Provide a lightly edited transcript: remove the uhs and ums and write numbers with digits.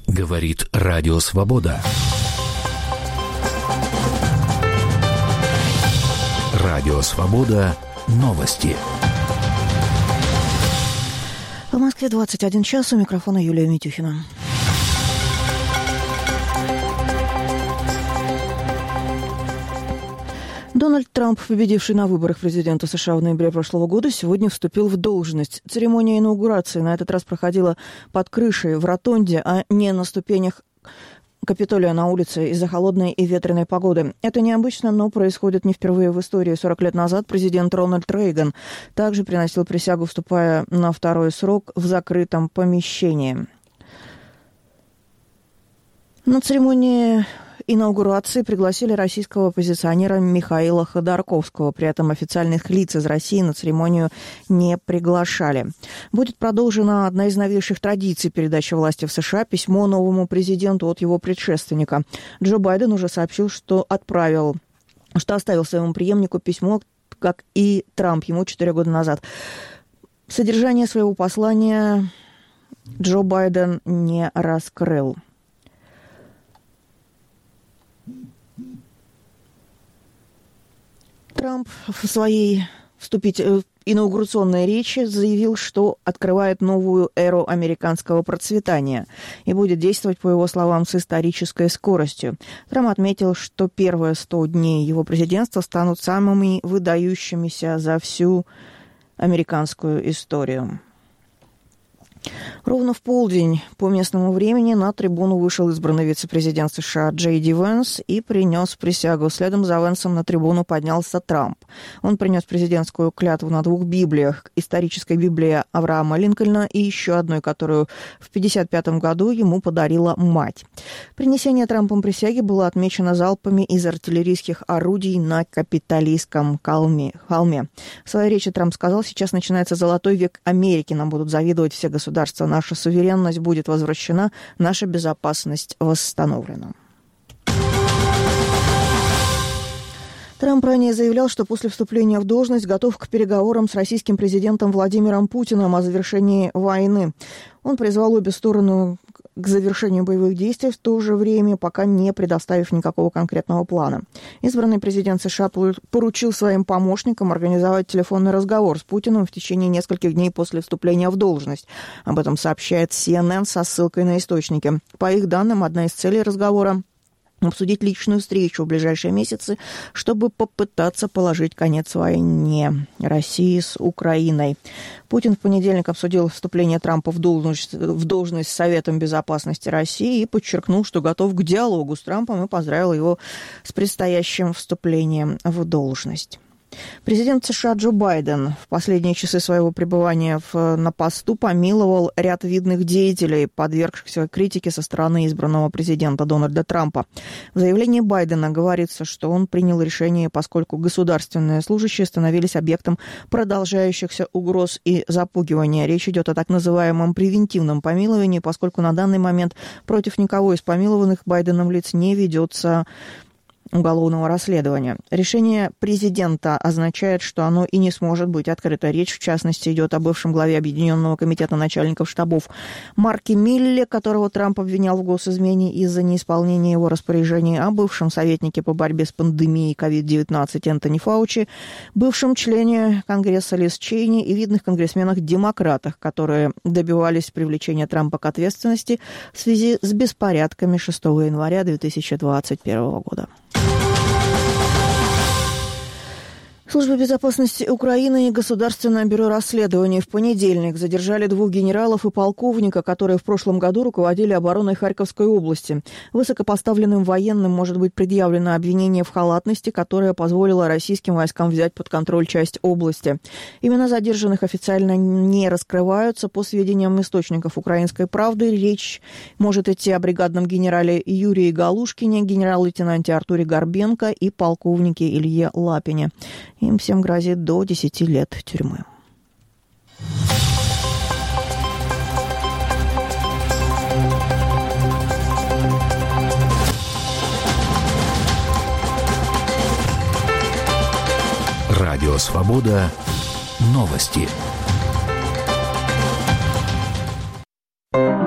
Говорит Радио Свобода. Радио Свобода. Новости. В Москве 21 час. У микрофона Юлия Митюхина. Дональд Трамп, победивший на выборах президента США в ноябре прошлого года, сегодня вступил в должность. Церемония инаугурации на этот раз проходила под крышей в ротонде, а не на ступенях Капитолия на улице из-за холодной и ветреной погоды. Это необычно, но происходит не впервые в истории. 40 лет назад президент Рональд Рейган также приносил присягу, вступая на второй срок в закрытом помещении. На церемонии инаугурации пригласили российского оппозиционера Михаила Ходорковского. При этом официальных лиц из России на церемонию не приглашали. Будет продолжена одна из новейших традиций передачи власти в США – письмо новому президенту от его предшественника. Джо Байден уже сообщил, что оставил своему преемнику письмо, как и Трамп ему 4 года назад. Содержание своего послания Джо Байден не раскрыл. Трамп в своей инаугурационной речи заявил, что открывает новую эру американского процветания и будет действовать, по его словам, с исторической скоростью. Трамп отметил, что первые 100 дней его президентства станут самыми выдающимися за всю американскую историю. Ровно в полдень по местному времени на трибуну вышел избранный вице-президент США Джей Ди Венс и принес присягу. Следом за Венсом на трибуну поднялся Трамп. Он принес президентскую клятву на 2 Библиях. Исторической Библии Авраама Линкольна и еще одной, которую в 1955 году ему подарила мать. Принесение Трампом присяги было отмечено залпами из артиллерийских орудий на Капитолийском холме. В своей речи Трамп сказал: «Сейчас начинается золотой век Америки. Нам будут завидовать все государства. Наша суверенность будет возвращена, наша безопасность восстановлена». Трамп ранее заявлял, что после вступления в должность готов к переговорам с российским президентом Владимиром Путиным о завершении войны. Он призвал обе стороны к завершению боевых действий, в то же время пока не предоставив никакого конкретного плана. Избранный президент США поручил своим помощникам организовать телефонный разговор с Путиным в течение нескольких дней после вступления в должность. Об этом сообщает CNN со ссылкой на источники. По их данным, одна из целей разговора – обсудить личную встречу в ближайшие месяцы, чтобы попытаться положить конец войне России с Украиной. Путин в понедельник обсудил вступление Трампа в должность с Советом безопасности России и подчеркнул, что готов к диалогу с Трампом, и поздравил его с предстоящим вступлением в должность. Президент США Джо Байден в последние часы своего пребывания на посту помиловал ряд видных деятелей, подвергшихся критике со стороны избранного президента Дональда Трампа. В заявлении Байдена говорится, что он принял решение, поскольку государственные служащие становились объектом продолжающихся угроз и запугивания. Речь идет о так называемом превентивном помиловании, поскольку на данный момент против никого из помилованных Байденом лиц не ведется уголовного расследования. Решение президента означает, что оно и не сможет быть открыто. Речь, в частности, идет о бывшем главе Объединенного комитета начальников штабов Марке Милле, которого Трамп обвинял в госизмене из-за неисполнения его распоряжений, о бывшем советнике по борьбе с пандемией COVID-19 Энтони Фаучи, бывшем члене Конгресса Лиз Чейни и видных конгрессменах-демократах, которые добивались привлечения Трампа к ответственности в связи с беспорядками 6 января 2021 года. Служба безопасности Украины и Государственное бюро расследований в понедельник задержали 2 генералов и полковника, которые в прошлом году руководили обороной Харьковской области. Высокопоставленным военным может быть предъявлено обвинение в халатности, которое позволило российским войскам взять под контроль часть области. Имена задержанных официально не раскрываются. По сведениям источников «Украинской правды», речь может идти о бригадном генерале Юрии Галушкине, генерал-лейтенанте Артуре Горбенко и полковнике Илье Лапине. Им всем грозит до 10 лет тюрьмы. Радио «Свобода». Новости.